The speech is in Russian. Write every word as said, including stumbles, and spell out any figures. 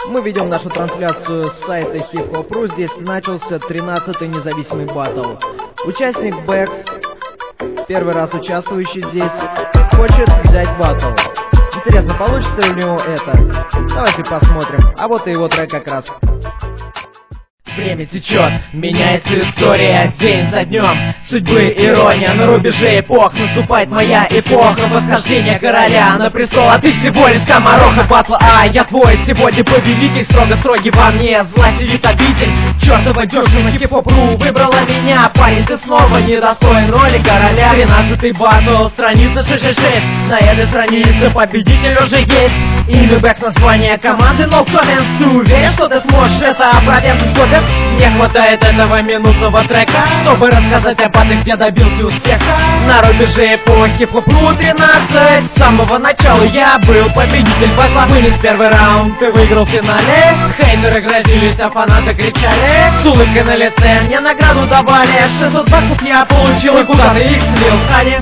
Мы ведем нашу трансляцию с сайта хип хоп точка ру. Здесь начался тринадцатый независимый баттл. Участник Бэкс, первый раз участвующий здесь, хочет взять баттл. Интересно, получится ли у него это? Давайте посмотрим. А вот и его трек как раз. Время течет, меняется история день за днем. Судьбы ирония на рубеже эпох. Наступает моя эпоха восхождения короля на престол. А ты всего лишь скомороха батла, а я твой сегодня победитель. Строго строгий во мне, зла сидит обитель. Чёртова дёшина хип хоп точка ру выбрала меня. Парень, ты снова недостоин роли короля. Тринадцатый батл, страница шесть шесть шесть. На этой странице победитель уже есть. Имя Бэкс, название команды No Comments. Ты уверен, что ты сможешь это опровергнуть? Кодекс? Мне хватает этого минутного трека, чтобы рассказать об этом, где добился успеха. На рубеже эпохи хип хоп точка ру тринадцать. С самого начала я был победитель батла. Вынес первый раунд, ты выиграл в финале. Хейтеры грозились, а фанаты кричали. С улыбкой на лице мне награду давали. шестьсот баксов я получил, и куда ты их слил, Ханя?